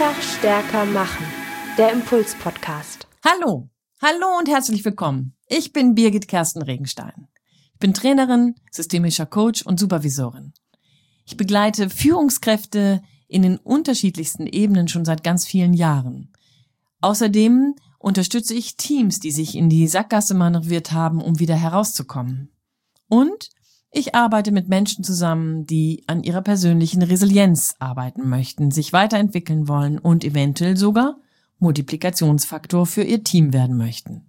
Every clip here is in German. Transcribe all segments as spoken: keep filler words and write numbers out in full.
Leichter, stärker machen. Der Impuls-Podcast. Hallo, hallo und herzlich willkommen. Ich bin Birgit Kersten Regenstein. Ich bin Trainerin, systemischer Coach und Supervisorin. Ich begleite Führungskräfte in den unterschiedlichsten Ebenen schon seit ganz vielen Jahren. Außerdem unterstütze ich Teams, die sich in die Sackgasse manövriert haben, um wieder herauszukommen. Und ich arbeite mit Menschen zusammen, die an ihrer persönlichen Resilienz arbeiten möchten, sich weiterentwickeln wollen und eventuell sogar Multiplikationsfaktor für ihr Team werden möchten.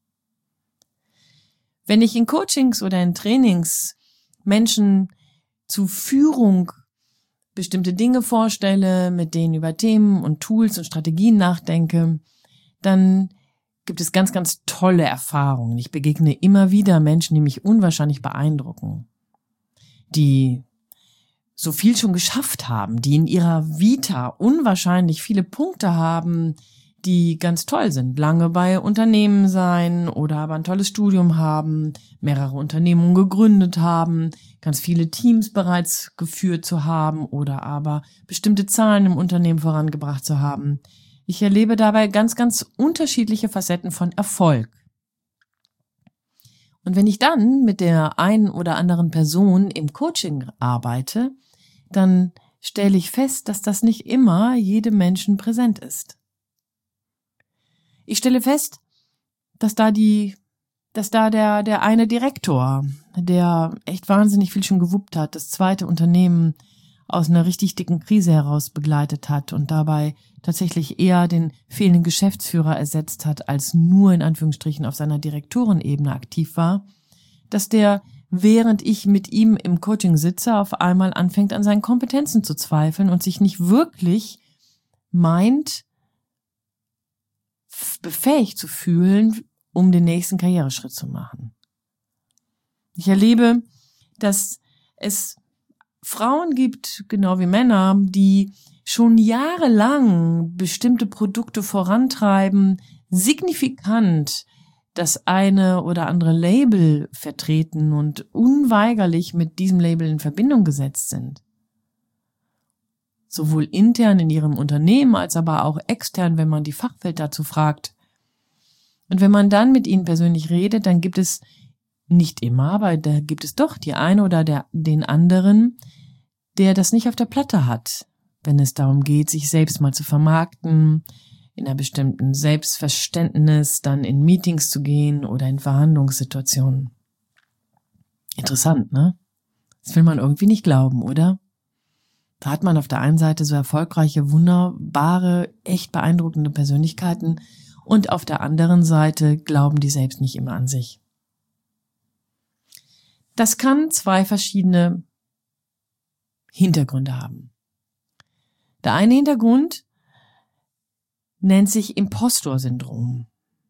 Wenn ich in Coachings oder in Trainings Menschen zu Führung bestimmte Dinge vorstelle, mit denen über Themen und Tools und Strategien nachdenke, dann gibt es ganz, ganz tolle Erfahrungen. Ich begegne immer wieder Menschen, die mich unwahrscheinlich beeindrucken, die so viel schon geschafft haben, die in ihrer Vita unwahrscheinlich viele Punkte haben, die ganz toll sind. Lange bei Unternehmen sein oder aber ein tolles Studium haben, mehrere Unternehmungen gegründet haben, ganz viele Teams bereits geführt zu haben oder aber bestimmte Zahlen im Unternehmen vorangebracht zu haben. Ich erlebe dabei ganz, ganz unterschiedliche Facetten von Erfolg. Und wenn ich dann mit der einen oder anderen Person im Coaching arbeite, dann stelle ich fest, dass das nicht immer jedem Menschen präsent ist. Ich stelle fest, dass da die, dass da der, der eine Direktor, der echt wahnsinnig viel schon gewuppt hat, das zweite Unternehmen aus einer richtig dicken Krise heraus begleitet hat und dabei tatsächlich eher den fehlenden Geschäftsführer ersetzt hat, als nur in Anführungsstrichen auf seiner Direktorenebene aktiv war, dass der, während ich mit ihm im Coaching sitze, auf einmal anfängt, an seinen Kompetenzen zu zweifeln und sich nicht wirklich meint, befähigt zu fühlen, um den nächsten Karriereschritt zu machen. Ich erlebe, dass es Frauen gibt, genau wie Männer, die schon jahrelang bestimmte Produkte vorantreiben, signifikant das eine oder andere Label vertreten und unweigerlich mit diesem Label in Verbindung gesetzt sind. Sowohl intern in ihrem Unternehmen als aber auch extern, wenn man die Fachwelt dazu fragt. Und wenn man dann mit ihnen persönlich redet, dann gibt es nicht immer, aber da gibt es doch die eine oder der, den anderen, der das nicht auf der Platte hat, wenn es darum geht, sich selbst mal zu vermarkten, in einer bestimmten Selbstverständnis dann in Meetings zu gehen oder in Verhandlungssituationen. Interessant, ne? Das will man irgendwie nicht glauben, oder? Da hat man auf der einen Seite so erfolgreiche, wunderbare, echt beeindruckende Persönlichkeiten und auf der anderen Seite glauben die selbst nicht immer an sich. Das kann zwei verschiedene Hintergründe haben. Der eine Hintergrund nennt sich Impostor-Syndrom.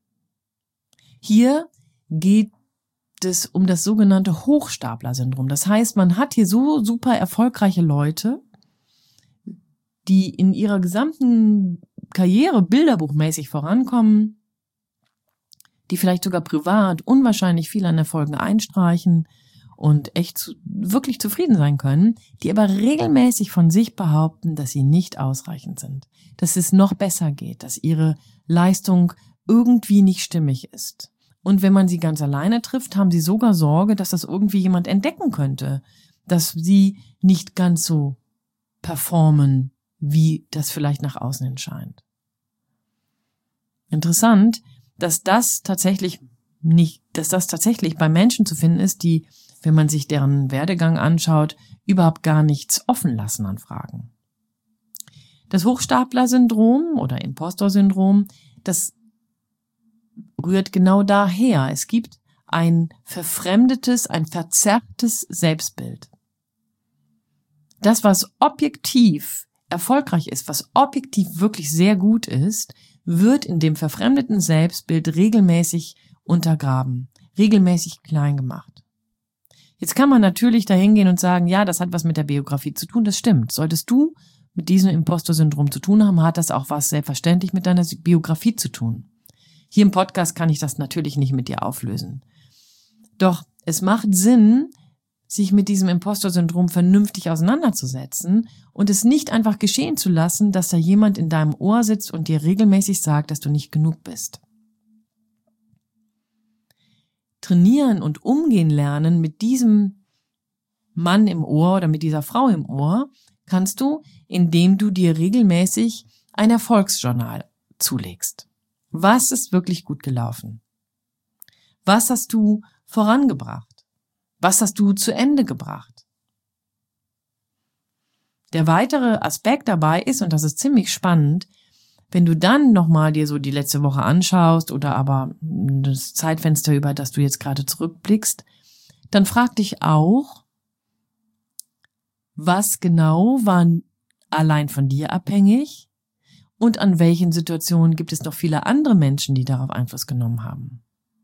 Hier geht es um das sogenannte Hochstapler-Syndrom. Das heißt, man hat hier so super erfolgreiche Leute, die in ihrer gesamten Karriere bilderbuchmäßig vorankommen, die vielleicht sogar privat unwahrscheinlich viel an Erfolgen einstreichen und echt zu, wirklich zufrieden sein können, die aber regelmäßig von sich behaupten, dass sie nicht ausreichend sind, dass es noch besser geht, dass ihre Leistung irgendwie nicht stimmig ist. Und wenn man sie ganz alleine trifft, haben sie sogar Sorge, dass das irgendwie jemand entdecken könnte, dass sie nicht ganz so performen, wie das vielleicht nach außen hin scheint. Interessant, dass das tatsächlich nicht, dass das tatsächlich bei Menschen zu finden ist, die, wenn man sich deren Werdegang anschaut, überhaupt gar nichts offen lassen an Fragen. Das Hochstapler-Syndrom oder Impostor-Syndrom, das rührt genau daher. Es gibt ein verfremdetes, ein verzerrtes Selbstbild. Das, was objektiv erfolgreich ist, was objektiv wirklich sehr gut ist, wird in dem verfremdeten Selbstbild regelmäßig untergraben, regelmäßig klein gemacht. Jetzt kann man natürlich dahin gehen und sagen, ja, das hat was mit der Biografie zu tun, das stimmt. Solltest du mit diesem Impostor-Syndrom zu tun haben, hat das auch was selbstverständlich mit deiner Biografie zu tun. Hier im Podcast kann ich das natürlich nicht mit dir auflösen. Doch es macht Sinn, sich mit diesem Imposter-Syndrom vernünftig auseinanderzusetzen und es nicht einfach geschehen zu lassen, dass da jemand in deinem Ohr sitzt und dir regelmäßig sagt, dass du nicht genug bist. Trainieren und umgehen lernen mit diesem Mann im Ohr oder mit dieser Frau im Ohr kannst du, indem du dir regelmäßig ein Erfolgsjournal zulegst. Was ist wirklich gut gelaufen? Was hast du vorangebracht? Was hast du zu Ende gebracht? Der weitere Aspekt dabei ist, und das ist ziemlich spannend, wenn du dann nochmal dir so die letzte Woche anschaust oder aber das Zeitfenster, über das du jetzt gerade zurückblickst, dann frag dich auch, was genau war allein von dir abhängig und an welchen Situationen gibt es noch viele andere Menschen, die darauf Einfluss genommen haben.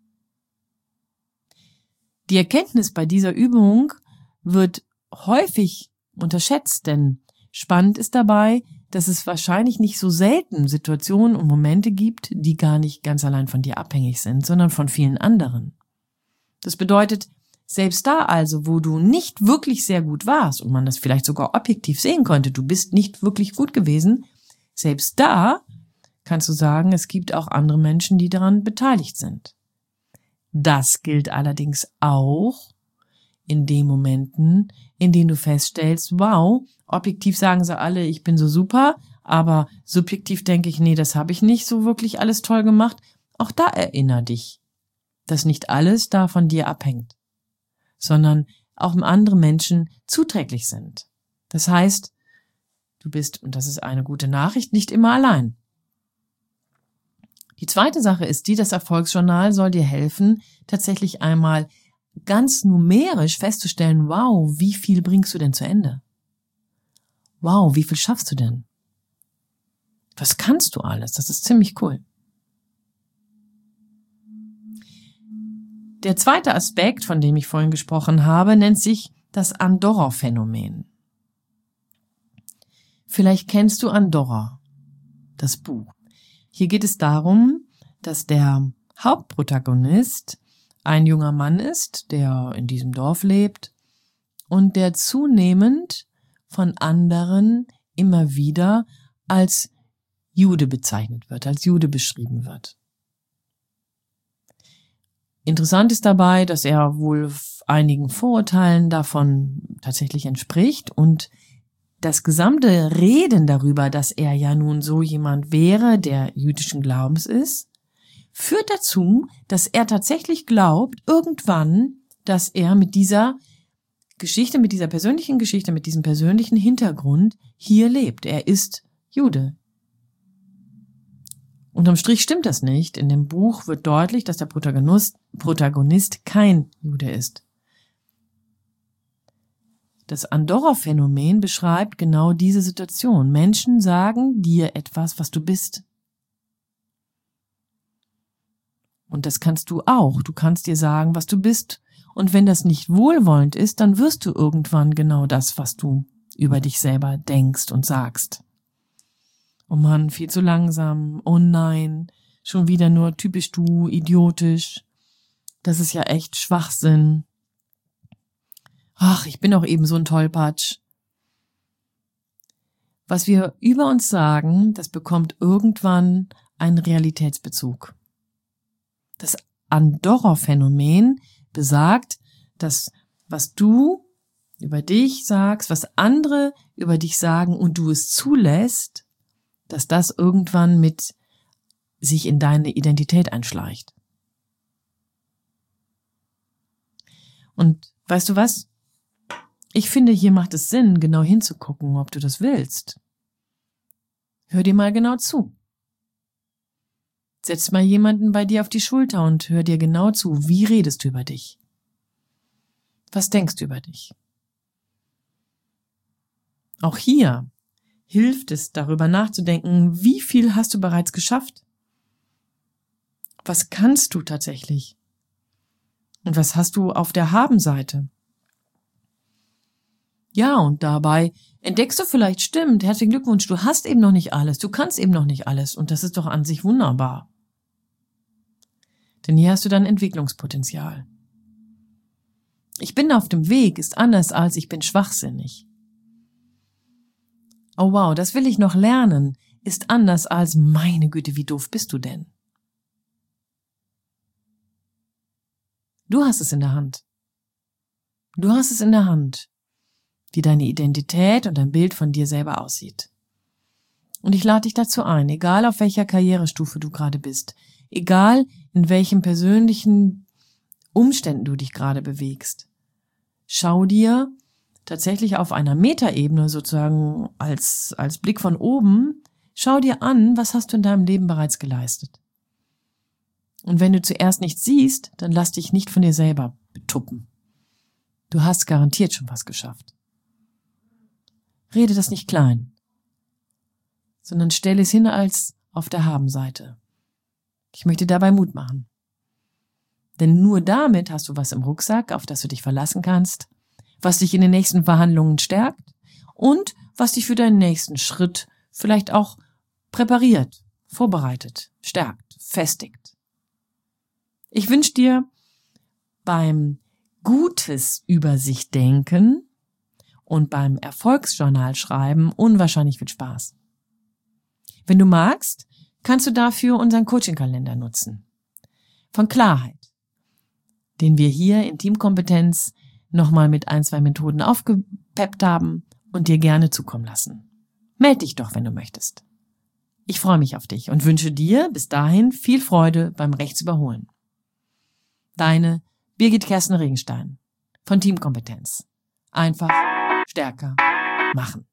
Die Erkenntnis bei dieser Übung wird häufig unterschätzt, denn spannend ist dabei, dass es wahrscheinlich nicht so selten Situationen und Momente gibt, die gar nicht ganz allein von dir abhängig sind, sondern von vielen anderen. Das bedeutet, selbst da also, wo du nicht wirklich sehr gut warst und man das vielleicht sogar objektiv sehen konnte, du bist nicht wirklich gut gewesen, selbst da kannst du sagen, es gibt auch andere Menschen, die daran beteiligt sind. Das gilt allerdings auch in den Momenten, in denen du feststellst, wow, objektiv sagen sie alle, ich bin so super, aber subjektiv denke ich, nee, das habe ich nicht so wirklich alles toll gemacht. Auch da erinnere dich, dass nicht alles da von dir abhängt, sondern auch andere Menschen zuträglich sind. Das heißt, du bist, und das ist eine gute Nachricht, nicht immer allein. Die zweite Sache ist die, das Erfolgsjournal soll dir helfen, tatsächlich einmal ganz numerisch festzustellen, wow, wie viel bringst du denn zu Ende? Wow, wie viel schaffst du denn? Was kannst du alles? Das ist ziemlich cool. Der zweite Aspekt, von dem ich vorhin gesprochen habe, nennt sich das Andorra-Phänomen. Vielleicht kennst du Andorra, das Buch. Hier geht es darum, dass der Hauptprotagonist ein junger Mann ist, der in diesem Dorf lebt und der zunehmend von anderen immer wieder als Jude bezeichnet wird, als Jude beschrieben wird. Interessant ist dabei, dass er wohl einigen Vorurteilen davon tatsächlich entspricht und das gesamte Reden darüber, dass er ja nun so jemand wäre, der jüdischen Glaubens ist, führt dazu, dass er tatsächlich glaubt, irgendwann, dass er mit dieser Geschichte, mit dieser persönlichen Geschichte, mit diesem persönlichen Hintergrund hier lebt. Er ist Jude. Unterm Strich stimmt das nicht. In dem Buch wird deutlich, dass der Protagonist, Protagonist kein Jude ist. Das Andorra-Phänomen beschreibt genau diese Situation. Menschen sagen dir etwas, was du bist. Und das kannst du auch. Du kannst dir sagen, was du bist. Und wenn das nicht wohlwollend ist, dann wirst du irgendwann genau das, was du über dich selber denkst und sagst. Oh Mann, viel zu langsam. Oh nein, schon wieder nur typisch du, idiotisch. Das ist ja echt Schwachsinn. Ach, ich bin doch eben so ein Tollpatsch. Was wir über uns sagen, das bekommt irgendwann einen Realitätsbezug. Das Andorra-Phänomen besagt, dass was du über dich sagst, was andere über dich sagen und du es zulässt, dass das irgendwann mit sich in deine Identität einschleicht. Und weißt du was? Ich finde, hier macht es Sinn, genau hinzugucken, ob du das willst. Hör dir mal genau zu. Setz mal jemanden bei dir auf die Schulter und hör dir genau zu. Wie redest du über dich? Was denkst du über dich? Auch hier hilft es, darüber nachzudenken, wie viel hast du bereits geschafft? Was kannst du tatsächlich? Und was hast du auf der Habenseite? Ja, und dabei entdeckst du vielleicht, stimmt, herzlichen Glückwunsch, du hast eben noch nicht alles, du kannst eben noch nicht alles und das ist doch an sich wunderbar. Denn hier hast du dann Entwicklungspotenzial. Ich bin auf dem Weg ist anders als ich bin schwachsinnig. Oh wow, das will ich noch lernen, ist anders als meine Güte, wie doof bist du denn? Du hast es in der Hand. Du hast es in der Hand, wie deine Identität und dein Bild von dir selber aussieht. Und ich lade dich dazu ein, egal auf welcher Karrierestufe du gerade bist, egal in welchen persönlichen Umständen du dich gerade bewegst, schau dir tatsächlich auf einer Metaebene sozusagen als, als Blick von oben, schau dir an, was hast du in deinem Leben bereits geleistet. Und wenn du zuerst nichts siehst, dann lass dich nicht von dir selber betuppen. Du hast garantiert schon was geschafft. Rede das nicht klein, sondern stelle es hin als auf der Habenseite. Ich möchte dabei Mut machen. Denn nur damit hast du was im Rucksack, auf das du dich verlassen kannst, was dich in den nächsten Verhandlungen stärkt und was dich für deinen nächsten Schritt vielleicht auch präpariert, vorbereitet, stärkt, festigt. Ich wünsche dir beim Gutes über sich denken und beim Erfolgsjournal schreiben unwahrscheinlich viel Spaß. Wenn du magst, kannst du dafür unseren Coaching-Kalender nutzen. Von Klarheit, den wir hier in Teamkompetenz nochmal mit ein, zwei Methoden aufgepeppt haben und dir gerne zukommen lassen. Meld dich doch, wenn du möchtest. Ich freue mich auf dich und wünsche dir bis dahin viel Freude beim Rechtsüberholen. Deine Birgit Kerstin Regenstein von Teamkompetenz. Einfach stärker machen.